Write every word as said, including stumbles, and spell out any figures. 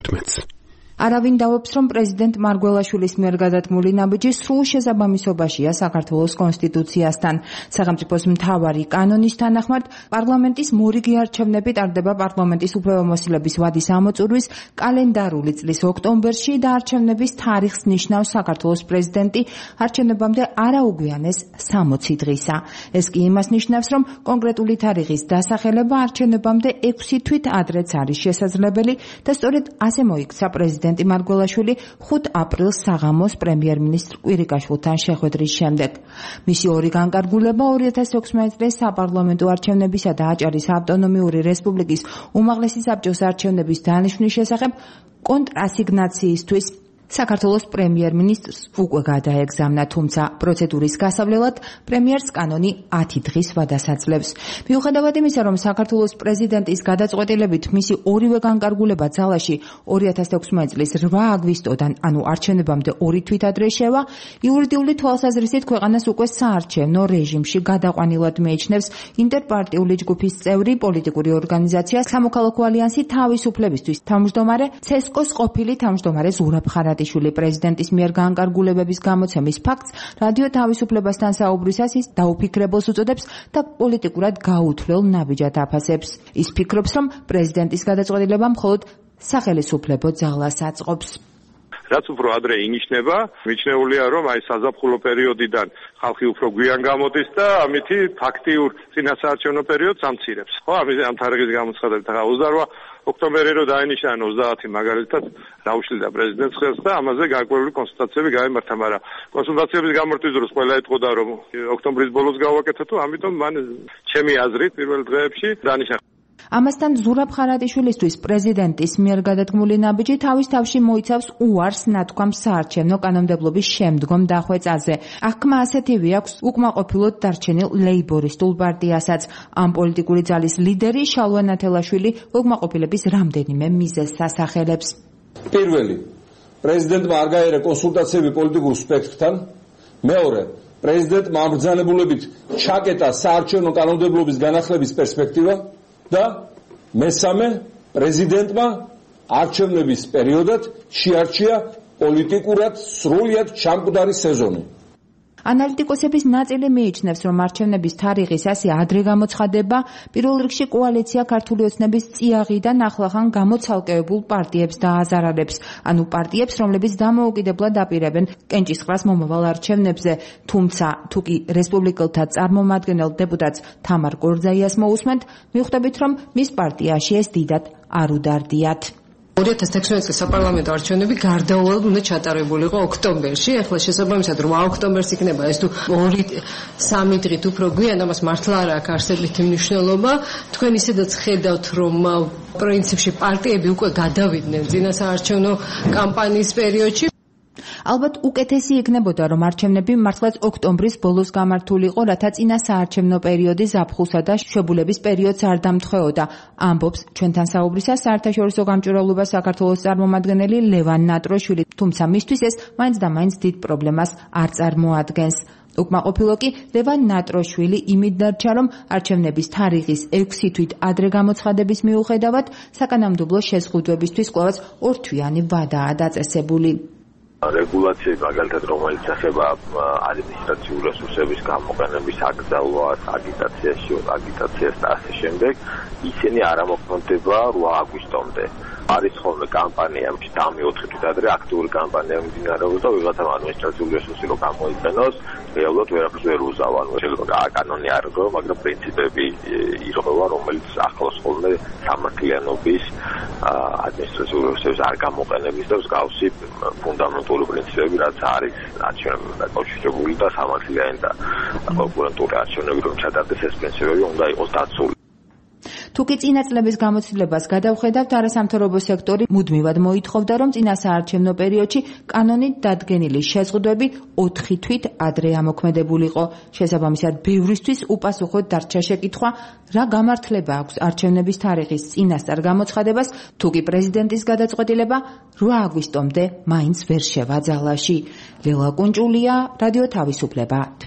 მეთმეტს. არავინ დავობს, რომ პრეზიდენტ მარგველაშვილის მიერ გადადგმული ნაბიჯი სრულ შესაბამისობაშია საქართველოს კონსტიტუციასთან. სახელმწიფოს მთავარი კანონის თანახმად, პარლამენტის მორიგი არჩევნები ტარდება პარლამენტის უფლებამოსილების ვადის ამოწურვის კალენდარული წლის ოქტომბერში და არჩევნების თარიღს ნიშნავს საქართველოს პრეზიდენტი არჩევნებამდე არაუგვიანეს სამოცი დღისა. ეს კი იმას ნიშნავს, რომ კონკრეტული თარიღის დასახელება არჩევნებამდე ექვსი თვით ადრეც არის შესაძლებელი და სწორედ ასე მოიქცა პრეზიდენტი მარგველაშვილი ხუთ აპრილს საღამოს პრემიერ-მინისტრ კვირიკაშვილთან შეხვედრის შემდეგ. მისი ორი განკარგულება ორი ათას ექვსმეტ წლის საპარლამენტო არჩევნებისა და აჭარის ავტონომიური რესპუბლიკის უმაღლესი საბჭოს არჩევნების დანიშვნის შესახებ კონტრასიგნაციისთვის საქართველოს პრემიერ-მინისტრს უკვე გადაეგზავნა, თუმცა პროცედურის გასავლელად პრემიერს კანონი ათი დღის ვადას აძლევს. მიუხედავად იმისა, რომ საქართველოს პრეზიდენტის გადაწყვეტილებით მისი ორივე განკარგულება ძალაში ორი ათას ექვსმეტ წლის რვა აგვისტოდან, ანუ არჩევნებამდე ორი თვით ადრე შევა, იურიდიული თვალსაზრისით ქვეყანას უკვე საარჩევნო რეჟიმში გადაყვანილად მიიჩნევს ინტერპარტიული ჯგუფის წევრი პოლიტიკური ორგანიზაცია სამოქალაქო ალიანსი თავისუფლებისთვის თავმჯდომარე ცესკოს ყოფილი თავმჯდომარე ზურაბ ხარატაშვილი. პრეზიდენტის მიერ განკარგულებების გამოცემის ფაქტს რადიო თავისუფლებასთან საუბრისას ის დაუფიქრებელს უწოდებს და პოლიტიკურად გაუთვლელ ნაბიჯად აფასებს. ის ფიქრობს, რომ პრეზიდენტის გადაწყვეტილება მხოლოდ სახელისუფლებო ძალას აწყობს. რაც უფრო ადრე ინიშნება, მიჩნეულია, რომ აი საზაფხულო პერიოდიდან ხალხი უფრო გვიან გამოდის და ამითი ფაქტიურ წინასაარჩევნო პერიოდს ამცირებს. ხო, ამის ამ თარიღის გამოცხადებით ახლა ოცდარვა ოქტომბერი რო დაინიშნა ოცდაათი მაგალითად დაუშლიდა პრეზიდენტს ხელს და ამაზე გარკვეული კონსულტაციები გაიმართა, მაგრამ კონსულტაციების გამართვის დროს ყველა ეტყოდა, რომ ოქტომბრის ბოლოს გავაკეთოთ, ამიტომ მან ჩემი აზრით პირველ დღეებში დანიშნა. ამასთან ზურაბ ხარატაშვილისთვის პრეზიდენტის მიერ გადადგმული ნაბიჯი თავის თავში მოიცავს უარს ნათქვამს საარჩევნო კანონმდებლობის შემდგომ დახვეწაზე. აღქმა ასეთივე აქვს უკმაყოფილოდ დარჩენილ ლეიბორისტულ პარტიასაც. ამ პოლიტიკური ძალის ლიდერი შალვა ნათელაშვილი უკმაყოფილების რამდენიმე მიზეზს ასახელებს. პირველი, პრეზიდენტმა არ გაერა კონსულტაციები პოლიტიკურ სპექტრთან. მეორე, პრეზიდენტმა ამბრძანებულებით ჩაკეტა საარჩევნო კანონმდებლობის განახლების პერსპექტივა. და მესამე, პრეზიდენტმა არჩევნების პერიოდად შეარჩია პოლიტიკურად სრულიად ჩამკვდარი სეზონი. ანალიტიკოსების ნაწილი მიიჩნევს, რომ არჩევნების თარიღის ასე ადრე გამოცხადება პირველ რიგში კოალიცია ქართული ოცნების წიაღიდან ახლახან გამოცალკევებულ პარტიებს დააზარალებს, ანუ პარტიებს, რომლებიც დამოუკიდებლად აპირებენ კენჭისყრას მომავალ არჩევნებზე, თუმცა თუ კი რესპუბლიკელთა წარმომადგენელ დეპუტატს თამარ გორძაიას მოусმენთ, მივხვდებით, რომ მის პარტიაში ეს დიდად არ უდარდიათ. ორი ათას ექვსმეტ წლის საპარლამენტო არჩევნები გარდაუვალ უნდა ჩატარებულიყო ოქტომბერში. ახლა შესაბამისად რვა ოქტომბერს იქნება ეს თუ ორი სამი დღით უფრო გვიან, ამას მართლა არ აქვს არსებითი მნიშვნელობა. თქვენ ისედაც ხედავთ, რომ პრინციპში პარტიები უკვე გადავიდნენ წინასაარჩევნო კამპანიის პერიოდში. ალბათ უკეთესი იქნებოდა, რომ არჩევნები მართლაც ოქტომბრის ბოლოს გამართულიყო, რათა წინა საარჩევნო პერიოდი ზაფხულსა და შვებულების პერიოდს არ დამთხოვოდა, ამბობს ჩვენთან საუბრისას საერთაშორისო გამჭვირვალობას საქართველოს წარმომადგენელი ლევან ნატროშვილი, თუმცა მისთვის ეს მაინც და მაინც დიდ პრობლემას არ წარმოადგენს. უკმაყოფილო კი ლევან ნატროშვილი იმით დარჩა, რომ არჩევნების თარიღის ექვსი თვით ადრე გამოცხადების მიუხედავად საკანონმდებლო შეზღუდვებისთვის კვლავაც ორთვიანი ვადაა დაწესებული. რეგულაციები მაგალითად რომელიც ეხება ადმინისტრაციული რესურსების გამოყენების აკრძალვას, აგიტაციაში, აგიტაციას და ასე შემდეგ, ისინი არ ამოქმედება რვა აგვისტომდე. არის ხოლმე კამპანია, დამი ოთხი თვით ადრე აქტიური კამპანია მიმდინარეობს და ვიღაცამ ადმინისტრაციული რესურსი რო გამოიყენოს, რეალურად ვერაფერს ვერ უზავან. შეიძლება კანონი არ იყო, მაგრამ პრინციპები ირღვევა, რომელიც ახლოს ხოლმე სამართლიანობის ადმინისტრაციული რესურსების არ გამოყენების და მსგავსი ფუნდამენტური პრინციპები, რაც არის არჩევნებთან დაკავშირებული და სამართლიანი და კონკურენტული არჩევნები რომ ჩატარდეს, ეს პრინციპები უნდა იყოს დაცული. თუკი წინა წლების გამოცდილებას გადავხედავთ, არასამთავრობო სექტორი მუდმივად მოითხოვდა, რომ წინა საარჩევნო პერიოდში კანონით დადგენილი შეზღუდვები ოთხი თვით ადრე ამოქმედებულიყო. შესაბამისად, ბევრისთვის უპასუხოდ დარჩა შეკითხვა, რა გამართლება აქვს არჩევნების თარიღის წინასწარ გამოცხადებას, თუკი პრეზიდენტის გადაწყვეტილება რვა აგვისტომდე მაინც ვერ შევა ძალაში. ლელა კუნჭულია, რადიო თავისუფლება.